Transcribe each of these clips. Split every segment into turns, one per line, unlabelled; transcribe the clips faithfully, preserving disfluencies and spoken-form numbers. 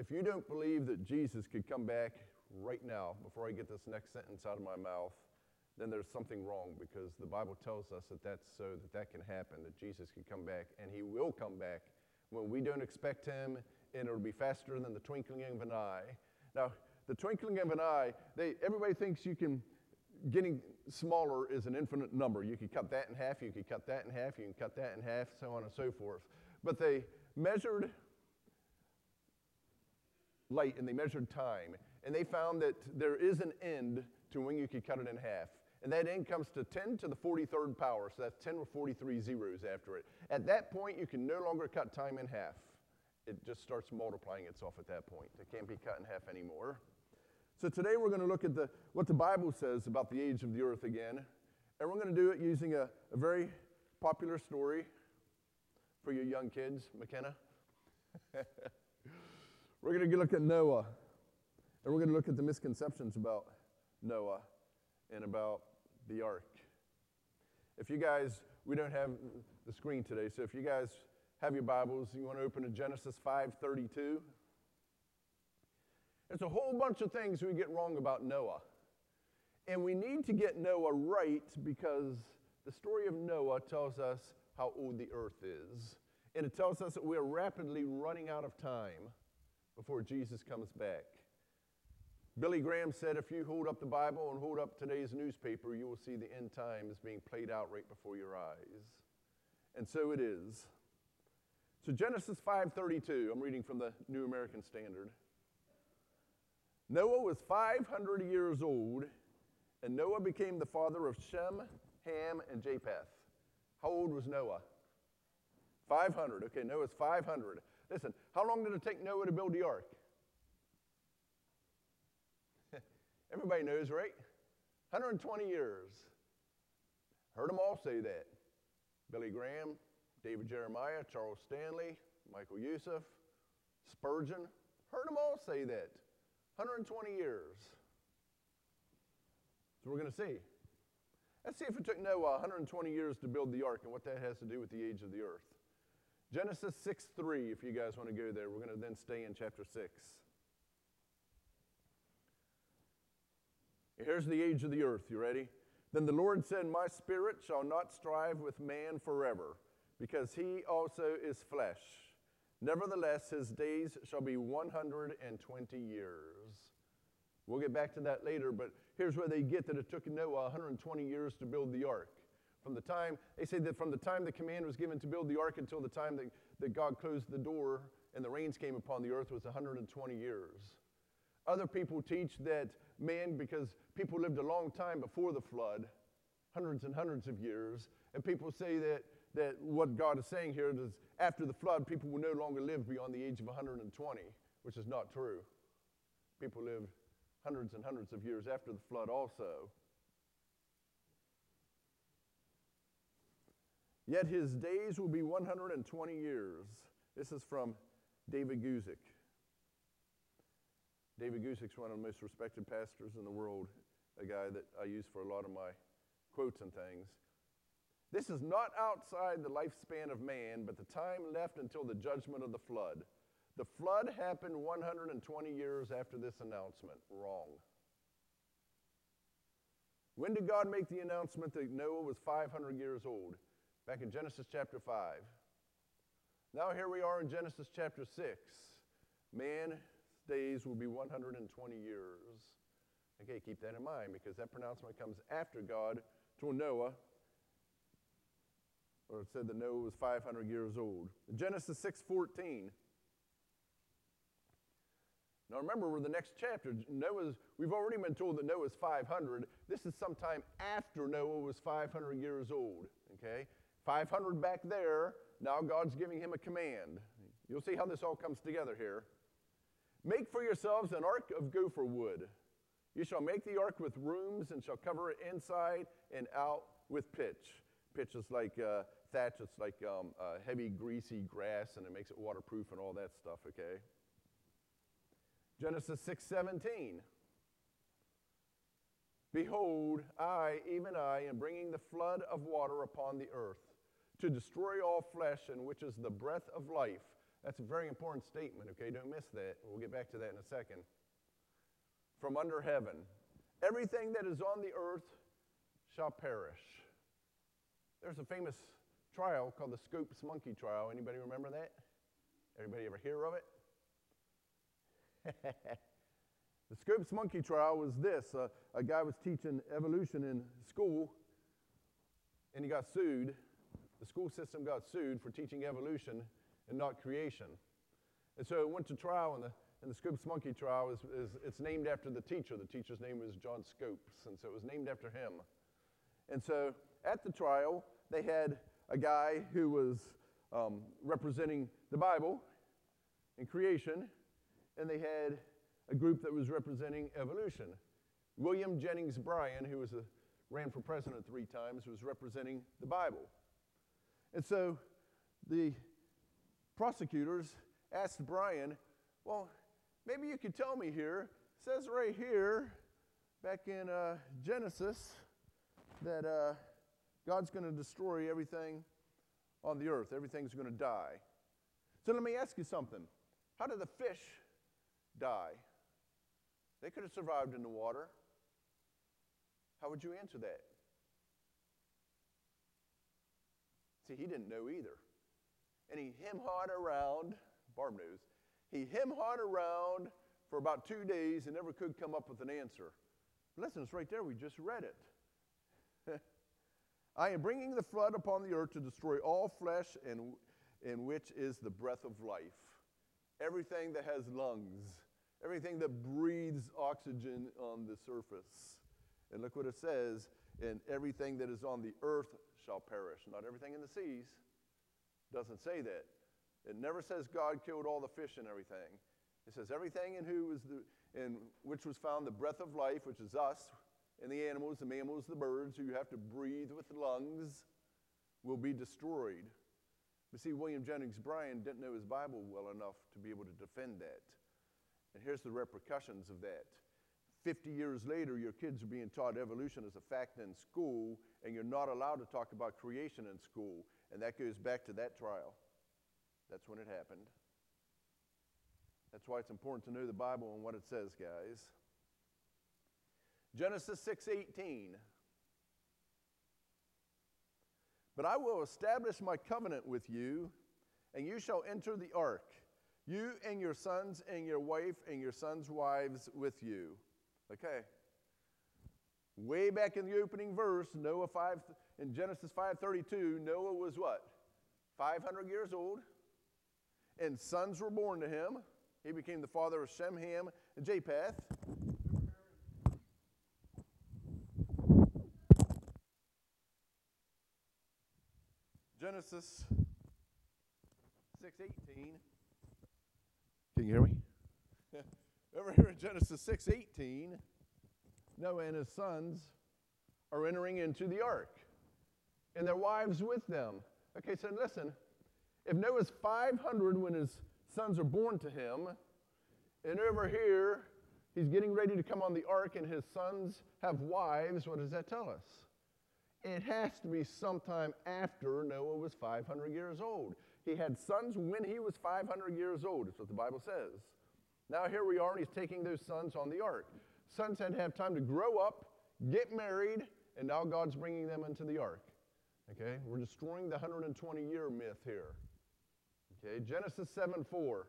If you don't believe that Jesus could come back right now, before I get this next sentence out of my mouth, then there's something wrong, because the Bible tells us that that's so that that can happen, that Jesus could come back, and he will come back when we don't expect him, and it'll be faster than the twinkling of an eye. Now, the twinkling of an eye, they, everybody thinks you can, getting smaller is an infinite number. You could cut that in half, you could cut that in half, you can cut that in half, so on and so forth. But they measured light and they measured time, and they found that there is an end to when you could cut it in half. And that end comes to ten to the forty-third power, so that's ten with forty-three zeros after it. At that point, you can no longer cut time in half. It just starts multiplying itself at that point. It can't be cut in half anymore. So today we're going to look at the, what the Bible says about the age of the earth again, and we're going to do it using a, a very popular story for your young kids. McKenna? We're going to look at Noah, and we're going to look at the misconceptions about Noah and about the ark. If you guys, we don't have the screen today, so if you guys have your Bibles, you want to open to Genesis five thirty-two. There's a whole bunch of things we get wrong about Noah. And we need to get Noah right, because the story of Noah tells us how old the earth is. And it tells us that we're rapidly running out of time before Jesus comes back. Billy Graham said, if you hold up the Bible and hold up today's newspaper, you will see the end times being played out right before your eyes. And so it is. So Genesis five thirty-two, I'm reading from the New American Standard. Noah was five hundred years old, and Noah became the father of Shem, Ham, and Japheth. How old was Noah? five hundred. Okay, Noah's five hundred. Listen, how long did it take Noah to build the ark? Everybody knows, right? one hundred twenty years. Heard them all say that. Billy Graham, David Jeremiah, Charles Stanley, Michael Youssef, Spurgeon. Heard them all say that. one hundred twenty years. So we're going to see. Let's see if it took Noah one hundred twenty years to build the ark and what that has to do with the age of the earth. Genesis six three, if you guys want to go there. We're going to then stay in chapter six. Here's the age of the earth. You ready? Then the Lord said, my spirit shall not strive with man forever, because he also is flesh. Nevertheless, his days shall be one hundred twenty years. We'll get back to that later, but here's where they get that it took Noah one hundred twenty years to build the ark. From the time, they say that from the time the command was given to build the ark until the time that, that God closed the door and the rains came upon the earth was one hundred twenty years. Other people teach that man, because people lived a long time before the flood, hundreds and hundreds of years, and people say that, that what God is saying here is after the flood, people will no longer live beyond the age of one hundred twenty, which is not true. People lived hundreds and hundreds of years after the flood also. Yet his days will be one hundred twenty years. This is from David Guzik. David Guzik's one of the most respected pastors in the world, a guy that I use for a lot of my quotes and things. This is not outside the lifespan of man, but the time left until the judgment of the flood. The flood happened one hundred twenty years after this announcement. Wrong. When did God make the announcement that Noah was five hundred years old? Back in Genesis chapter five. Now here we are in Genesis chapter six. Man's days will be one hundred twenty years. Okay, keep that in mind, because that pronouncement comes after God told Noah, or it said that Noah was five hundred years old. Genesis six fourteen. Now remember, we're the next chapter. Noah's, we've already been told that Noah's five hundred. This is sometime after Noah was five hundred years old. Okay? five hundred back there. Now God's giving him a command. You'll see how this all comes together here. Make for yourselves an ark of gopher wood. You shall make the ark with rooms and shall cover it inside and out with pitch. Pitch is like uh, thatch. It's like um, uh, heavy, greasy grass, and it makes it waterproof and all that stuff, okay? Genesis six seventeen. Behold, I, even I, am bringing the flood of water upon the earth to destroy all flesh, in which is the breath of life. That's a very important statement, okay? Don't miss that. We'll get back to that in a second. From under heaven, everything that is on the earth shall perish. There's a famous trial called the Scopes Monkey Trial. Anybody remember that? Everybody ever hear of it? The Scopes Monkey Trial was this. Uh, a guy was teaching evolution in school, and he got sued. The school system got sued for teaching evolution and not creation. And so it went to trial, and the, and the Scopes Monkey Trial is, is it's named after the teacher. The teacher's name was John Scopes, and so it was named after him. And so at the trial, they had a guy who was um, representing the Bible and creation, and they had a group that was representing evolution. William Jennings Bryan, who was a, ran for president three times, was representing the Bible. And so the prosecutors asked Bryan, well, maybe you could tell me here. It says right here, back in uh, Genesis, that uh, God's going to destroy everything on the earth. Everything's going to die. So let me ask you something. How did the fish die? They could have survived in the water. How would you answer that? See, he didn't know either. And he hem-hawed around, Barb knows, he hem-hawed around for about two days and never could come up with an answer. Listen, it's right there. We just read it. I am bringing the flood upon the earth to destroy all flesh, and in which is the breath of life. Everything that has lungs, everything that breathes oxygen on the surface. And look what it says, and everything that is on the earth shall perish. Not everything in the seas. Doesn't say that. It never says God killed all the fish and everything. It says everything in who is the in which was found the breath of life, which is us, and the animals, the mammals, the birds, who you have to breathe with lungs, will be destroyed. But see, William Jennings Bryan didn't know his Bible well enough to be able to defend that. And here's the repercussions of that. Fifty years later, your kids are being taught evolution as a fact in school, and you're not allowed to talk about creation in school. And that goes back to that trial. That's when it happened. That's why it's important to know the Bible and what it says, guys. Genesis six eighteen. But I will establish my covenant with you, and you shall enter the ark, you and your sons and your wife and your sons' wives with you. Okay. Way back in the opening verse, Noah five in Genesis five thirty-two, Noah was what? five hundred years old, and sons were born to him. He became the father of Shem, Ham, and Japheth. Genesis six eighteen. Can you hear me? Over here in Genesis six eighteen, Noah and his sons are entering into the ark, and their wives with them. Okay, so listen, if Noah's five hundred when his sons are born to him, and over here he's getting ready to come on the ark and his sons have wives, what does that tell us? It has to be sometime after Noah was five hundred years old. He had sons when he was five hundred years old. That's what the Bible says. Now here we are, and he's taking those sons on the ark. Sons had to have time to grow up, get married, and now God's bringing them into the ark. Okay, we're destroying the one hundred twenty year myth here. Okay, Genesis seven four.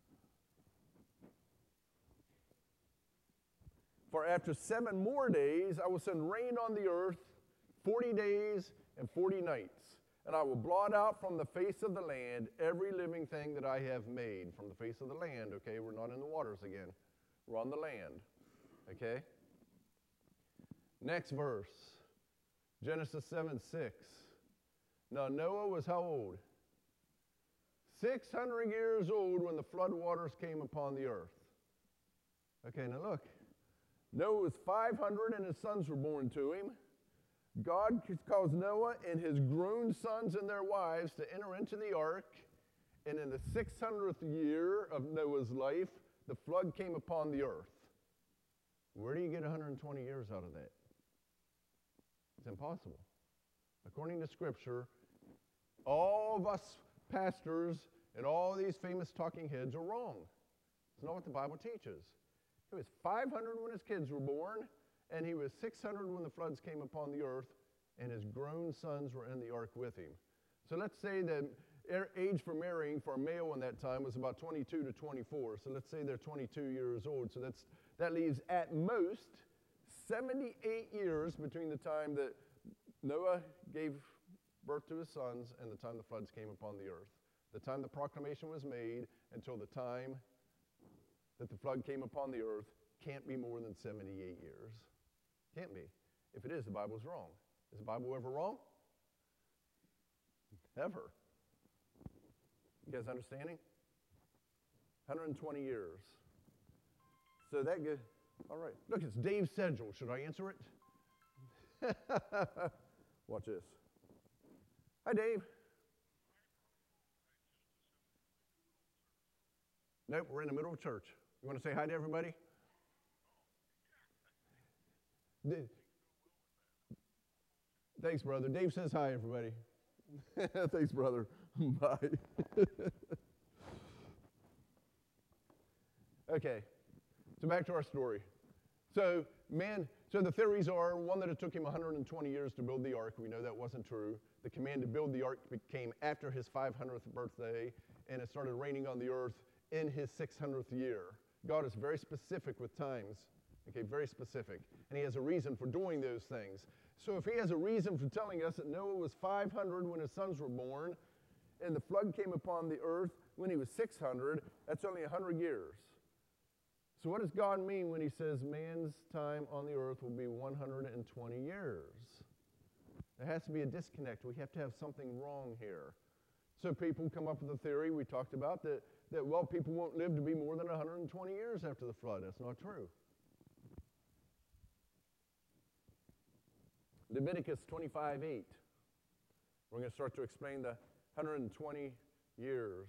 For after seven more days I will send rain on the earth, forty days and forty nights, and I will blot out from the face of the land every living thing that I have made. From the face of the land, okay? We're not in the waters again. We're on the land, okay? Next verse, Genesis seven six. Now Noah was how old? six hundred years old when the flood waters came upon the earth. Okay, now look. Noah was five hundred and his sons were born to him. God caused Noah and his grown sons and their wives to enter into the ark, and in the six hundredth year of Noah's life, the flood came upon the earth. Where do you get one hundred twenty years out of that? It's impossible. According to Scripture, all of us pastors And all these famous talking heads are wrong. It's not what the Bible teaches. He was five hundred when his kids were born, and he was six hundred when the floods came upon the earth, and his grown sons were in the ark with him. So let's say the age for marrying for a male in that time was about twenty-two to twenty-four. So let's say they're twenty-two years old. So that's, that leaves at most seventy-eight years between the time that Noah gave birth to his sons and the time the floods came upon the earth. The time the proclamation was made until the time that the flood came upon the earth can't be more than seventy-eight years. Can't be. If it is, the Bible's wrong. Is the Bible ever wrong? Never. You guys understanding? one hundred twenty years. So that good. All right. Look, it's Dave Sedgel. Should I answer it? Watch this. Hi, Dave. Nope, we're in the middle of church. You want to say hi to everybody? D- Thanks, brother. Dave says hi, everybody. Thanks, brother. Bye. Okay, so back to our story. So, man, so the theories are, one, that it took him one hundred twenty years to build the ark. We know that wasn't true. The command to build the ark came after his five hundredth birthday, and it started raining on the earth in his six hundredth year. God is very specific with times, okay, very specific, and he has a reason for doing those things. So if he has a reason for telling us that Noah was five hundred when his sons were born, and the flood came upon the earth when he was six hundred, that's only one hundred years. So what does God mean when he says man's time on the earth will be one hundred twenty years? There has to be a disconnect. We have to have something wrong here. So people come up with a theory we talked about that, that well, people won't live to be more than one hundred twenty years after the flood. That's not true. Leviticus twenty-five eight. We're going to start to explain the one hundred twenty years.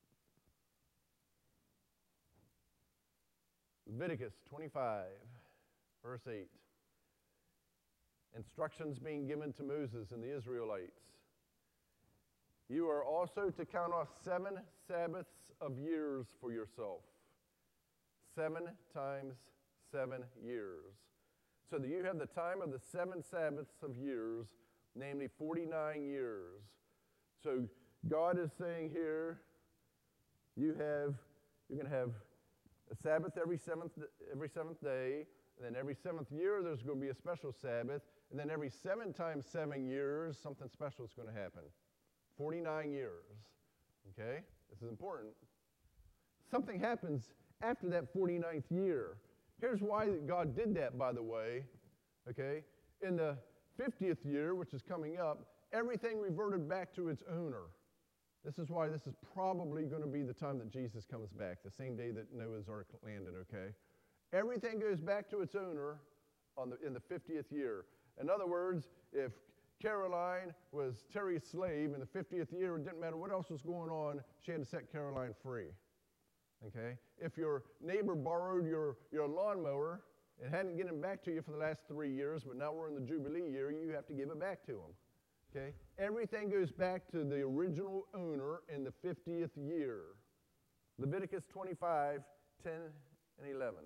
Leviticus twenty-five, verse eight. Instructions being given to Moses and the Israelites. You are also to count off seven Sabbaths of years for yourself. Seven times seven years. So that you have the time of the seven Sabbaths of years, namely forty-nine years. So God is saying here, you have, you're going to have a Sabbath every seventh, every seventh day, and then every seventh year there's going to be a special Sabbath, and then every seven times seven years, something special is going to happen. forty-nine years, okay? This is important. Something happens after that forty-ninth year. Here's why God did that, by the way, okay? In the fiftieth year, which is coming up, everything reverted back to its owner. This is why this is probably going to be the time that Jesus comes back, the same day that Noah's Ark landed, okay? Everything goes back to its owner on the, in the fiftieth year. In other words, if Caroline was Terry's slave in the fiftieth year, it didn't matter what else was going on, she had to set Caroline free, okay? If your neighbor borrowed your, your lawnmower and hadn't given it back to you for the last three years, but now we're in the Jubilee year, you have to give it back to him. Okay? Everything goes back to the original owner in the fiftieth year. Leviticus twenty-five, ten and eleven.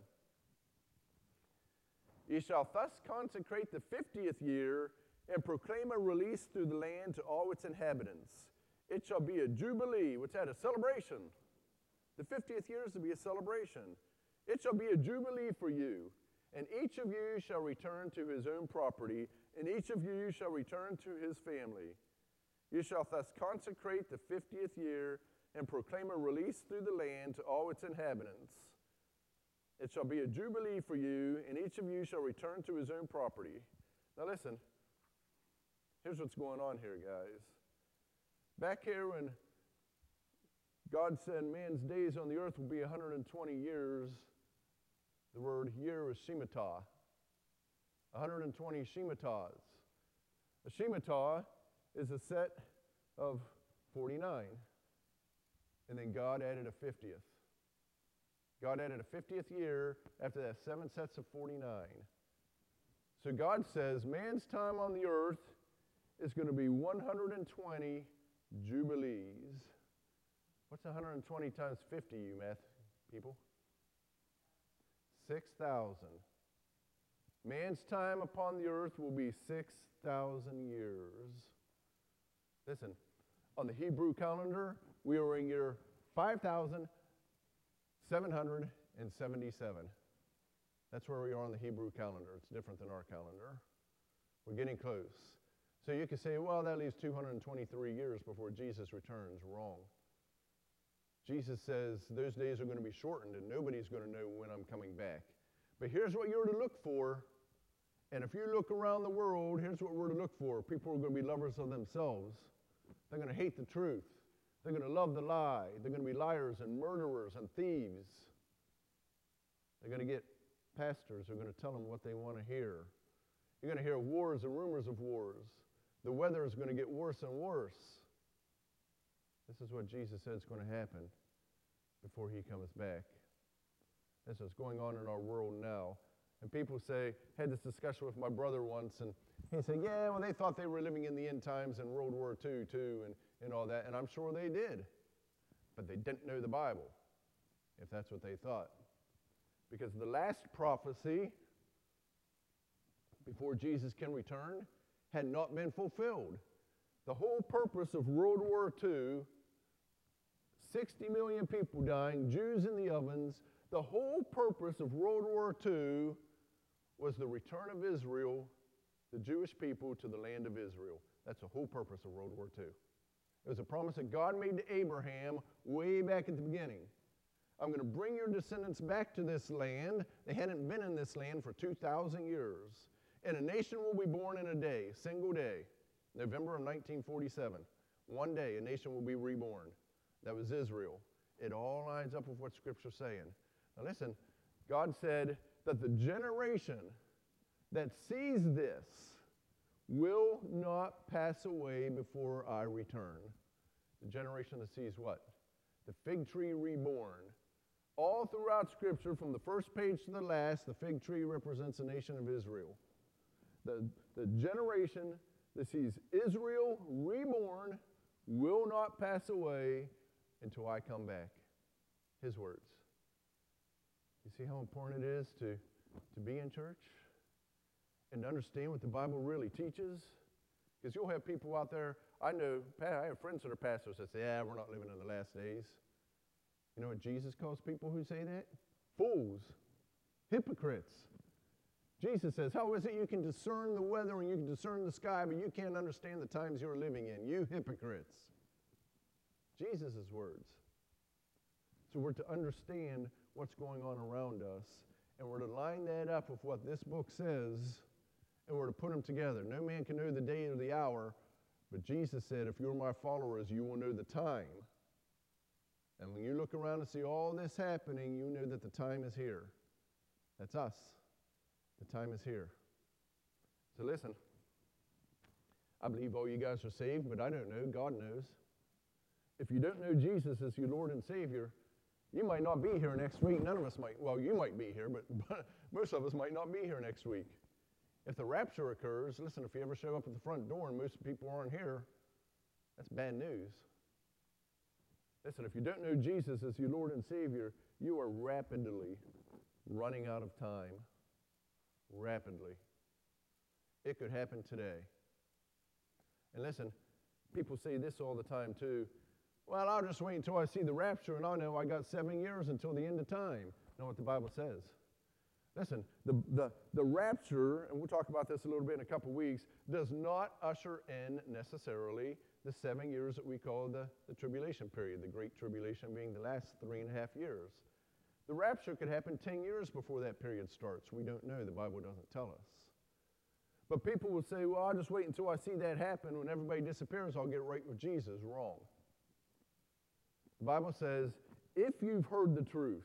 Ye shall thus consecrate the fiftieth year and proclaim a release through the land to all its inhabitants. It shall be a jubilee, which had a celebration. The fiftieth year is to be a celebration. It shall be a jubilee for you, and each of you shall return to his own property, and each of you shall return to his family. You shall thus consecrate the fiftieth year and proclaim a release through the land to all its inhabitants. It shall be a jubilee for you, and each of you shall return to his own property. Now listen, here's what's going on here, guys. Back here when God said man's days on the earth will be one hundred twenty years, the word year is Shemitah. one hundred twenty Shemitahs. A Shemitah is a set of forty-nine. And then God added a fiftieth. God added a fiftieth year after that, seven sets of forty-nine. So God says man's time on the earth is going to be one hundred twenty jubilees. What's one hundred twenty times fifty, you math people? six thousand. Man's time upon the earth will be six thousand years. Listen, on the Hebrew calendar, we are in year five thousand seven hundred seventy-seven. That's where we are on the Hebrew calendar. It's different than our calendar. We're getting close. So you could say, well, that leaves two hundred twenty-three years before Jesus returns. Wrong. Jesus says those days are going to be shortened and nobody's going to know when I'm coming back. But here's what you're to look for. And if you look around the world, here's what we're to look for. People are going to be lovers of themselves. They're going to hate the truth. They're going to love the lie. They're going to be liars and murderers and thieves. They're going to get pastors who are going to tell them what they want to hear. You're going to hear wars and rumors of wars. The weather is going to get worse and worse. This is what Jesus said is going to happen before he comes back. This is going on in our world now. And people say, had this discussion with my brother once, and he said, yeah, well, they thought they were living in the end times in World War Two, too, and, and all that, and I'm sure they did. But they didn't know the Bible, if that's what they thought. Because the last prophecy, before Jesus can return, had not been fulfilled. The whole purpose of World War Two, sixty million people dying, Jews in the ovens, the whole purpose of World War Two was the return of Israel, the Jewish people, to the land of Israel. That's the whole purpose of World War Two. It was a promise that God made to Abraham way back at the beginning. I'm going to bring your descendants back to this land. They hadn't been in this land for two thousand years. And a nation will be born in a day, single day, November of nineteen forty-seven. One day, a nation will be reborn. That was Israel. It all lines up with what Scripture's saying. Now listen, God said that the generation that sees this will not pass away before I return. The generation that sees what? The fig tree reborn. All throughout Scripture, from the first page to the last, the fig tree represents the nation of Israel. The, the generation that sees Israel reborn will not pass away until I come back. His words. You see how important it is to, to be in church and to understand what the Bible really teaches? Because you'll have people out there, I know, I have friends that are pastors that say, yeah, we're not living in the last days. You know what Jesus calls people who say that? Fools. Hypocrites. Jesus says, how is it you can discern the weather and you can discern the sky, but you can't understand the times you're living in? You hypocrites. Jesus' words. So we're to understand what's going on around us, and we're to line that up with what this book says, and we're to put them together. No man can know the day or the hour, but Jesus said, if you're my followers, you will know the time. And when you look around and see all this happening, you know that the time is here. That's us. The time is here. So listen, I believe all you guys are saved, but I don't know. God knows. If you don't know Jesus as your Lord and Savior, you might not be here next week. None of us might. Well, you might be here, but, but most of us might not be here next week. If the rapture occurs, listen, if you ever show up at the front door and most people aren't here, that's bad news. Listen, if you don't know Jesus as your Lord and Savior, you are rapidly running out of time. Rapidly. It could happen today. And listen, people say this all the time too. Well, I'll just wait until I see the rapture and I'll know I got seven years until the end of time. Know what the Bible says. Listen, the, the, the rapture, and we'll talk about this a little bit in a couple weeks, does not usher in necessarily the seven years that we call the, the tribulation period, the Great Tribulation being the last three and a half years. The rapture could happen ten years before that period starts. We don't know. The Bible doesn't tell us. But people will say, well, I'll just wait until I see that happen. When everybody disappears, I'll get right with Jesus. Wrong. The Bible says, if you've heard the truth,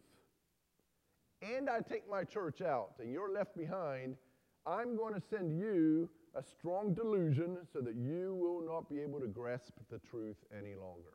and I take my church out, and you're left behind, I'm going to send you a strong delusion so that you will not be able to grasp the truth any longer.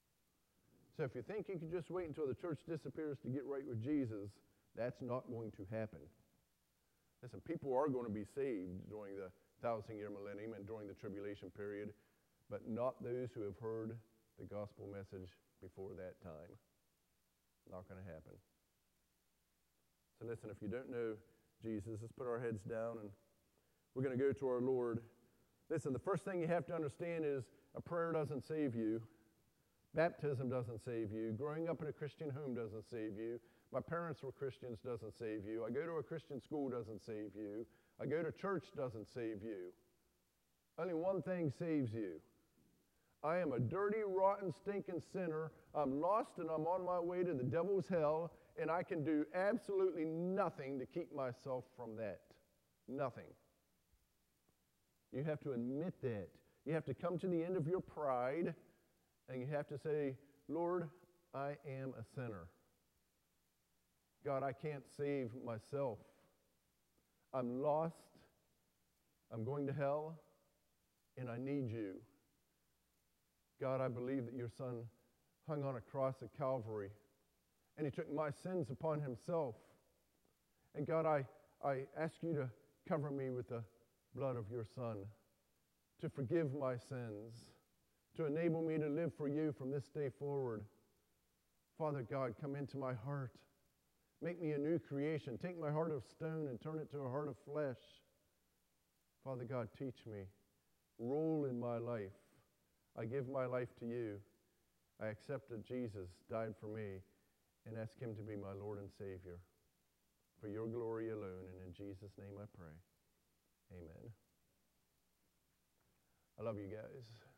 So if you think you can just wait until the church disappears to get right with Jesus, that's not going to happen. Listen, people are going to be saved during the thousand-year millennium and during the tribulation period, but not those who have heard the gospel message before that time. Not going to happen. So listen, if you don't know Jesus, let's put our heads down and we're going to go to our Lord. Listen, the first thing you have to understand is a prayer doesn't save you. Baptism doesn't save you. Growing up in a Christian home doesn't save you. My parents were Christians doesn't save you. I go to a Christian school doesn't save you. I go to church doesn't save you. Only one thing saves you. I am a dirty, rotten, stinking sinner. I'm lost and I'm on my way to the devil's hell, and I can do absolutely nothing to keep myself from that. Nothing. You have to admit that. You have to come to the end of your pride, and you have to say, Lord, I am a sinner. God, I can't save myself. I'm lost. I'm going to hell, and I need you. God, I believe that your Son hung on a cross at Calvary, and he took my sins upon himself. And God, I, I ask you to cover me with the blood of your Son, to forgive my sins, to enable me to live for you from this day forward. Father God, come into my heart. Make me a new creation. Take my heart of stone and turn it to a heart of flesh. Father God, teach me. Rule in my life. I give my life to you. I accept that Jesus died for me and ask him to be my Lord and Savior. For your glory alone, and in Jesus' name I pray. Amen. I love you guys.